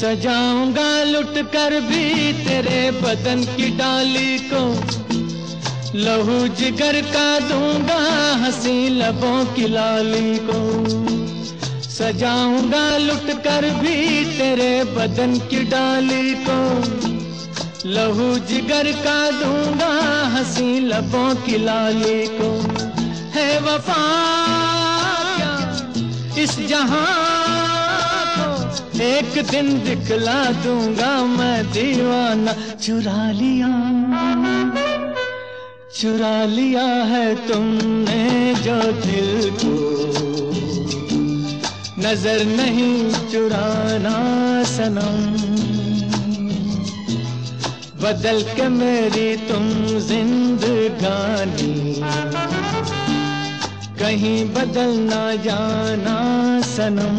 सजाऊंगा लुट कर भी तेरे बदन की डाली को, लहू जिगर का दूंगा हंसी लबों की लाली को। सजाऊंगा लुट कर भी तेरे बदन की डाली को, लहू जिगर का दूंगा हंसी लबों की लाली को। है वफा क्या इस जहां को, एक दिन दिखला दूंगा मैं दीवाना। चुरा लिया है तुमने जो दिल को, नजर नहीं चुराना सनम। बदल के मेरी तुम जिंदगानी, कहीं बदल ना जाना सनम।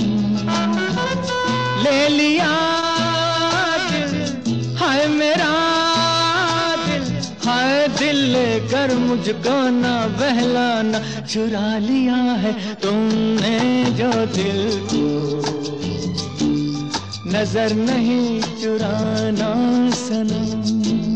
ले लिया दिल, हाय मेरा दिल, हाय दिल लेकर मुझको ना बहलाना। चुरा लिया है तुमने जो दिल को, नजर नहीं चुराना सनम।